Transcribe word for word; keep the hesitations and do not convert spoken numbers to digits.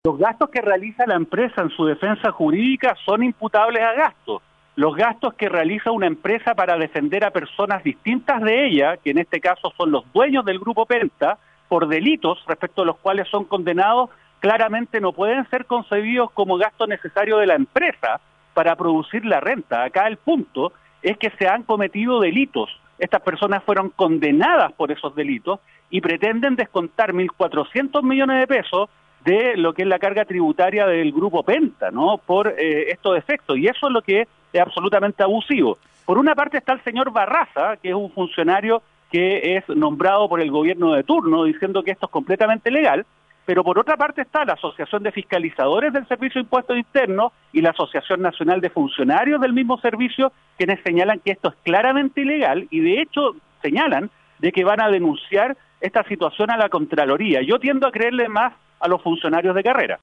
Los gastos que realiza la empresa en su defensa jurídica son imputables a gastos. Los gastos que realiza una empresa para defender a personas distintas de ella, que en este caso son los dueños del Grupo Penta, por delitos respecto a los cuales son condenados, claramente no pueden ser concebidos como gasto necesario de la empresa para producir la renta. Acá el punto es que se han cometido delitos. Estas personas fueron condenadas por esos delitos y pretenden descontar mil cuatrocientos millones de pesos de lo que es la carga tributaria del Grupo Penta, ¿no? Por eh, estos efectos, y eso es lo que es absolutamente abusivo. Por una parte está el señor Barraza, que es un funcionario que es nombrado por el gobierno de turno, diciendo que esto es completamente legal, pero por otra parte está la Asociación de Fiscalizadores del Servicio de Impuestos Internos y la Asociación Nacional de Funcionarios del mismo servicio, quienes señalan que esto es claramente ilegal y de hecho señalan de que van a denunciar esta situación a la Contraloría. Yo tiendo a creerle más a los funcionarios de carrera.